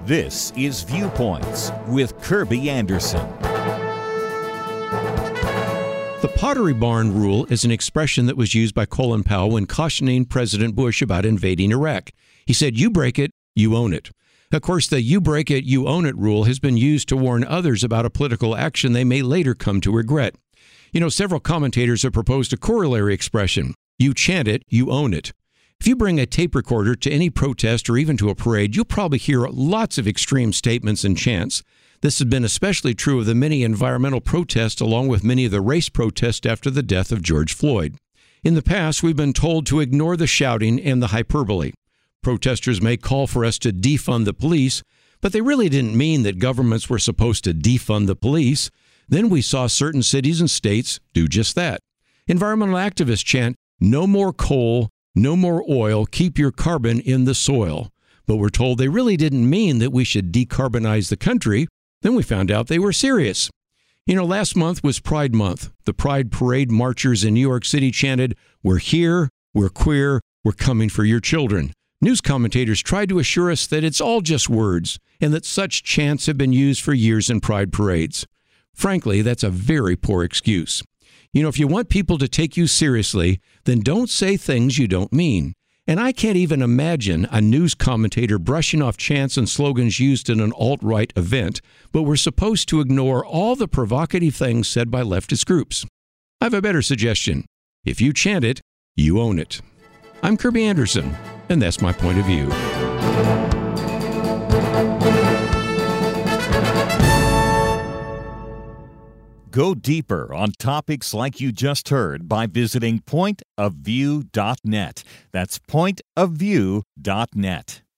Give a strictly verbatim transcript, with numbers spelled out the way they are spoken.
This is Viewpoints with Kirby Anderson. The Pottery Barn rule is an expression that was used by Colin Powell when cautioning President Bush about invading Iraq. He said, "You break it, you own it." Of course, the "you break it, you own it" rule has been used to warn others about a political action they may later come to regret. You know, several commentators have proposed a corollary expression: "You chant it, you own it." If you bring a tape recorder to any protest or even to a parade, you'll probably hear lots of extreme statements and chants. This has been especially true of the many environmental protests, along with many of the race protests after the death of George Floyd. In the past, we've been told to ignore the shouting and the hyperbole. Protesters may call for us to defund the police, but they really didn't mean that governments were supposed to defund the police. Then we saw certain cities and states do just that. Environmental activists chant, "No more coal, no more oil, keep your carbon in the soil." But we're told they really didn't mean that we should decarbonize the country. Then we found out they were serious. You know, last month was Pride Month. The Pride Parade marchers in New York City chanted, "We're here, we're queer, we're coming for your children." News commentators tried to assure us that it's all just words and that such chants have been used for years in Pride parades. Frankly, that's a very poor excuse. You know, if you want people to take you seriously, then don't say things you don't mean. And I can't even imagine a news commentator brushing off chants and slogans used in an alt-right event, but we're supposed to ignore all the provocative things said by leftist groups. I have a better suggestion. If you chant it, you own it. I'm Kirby Anderson, and that's my point of view. Go deeper on topics like you just heard by visiting point of view dot net. That's point of view dot net.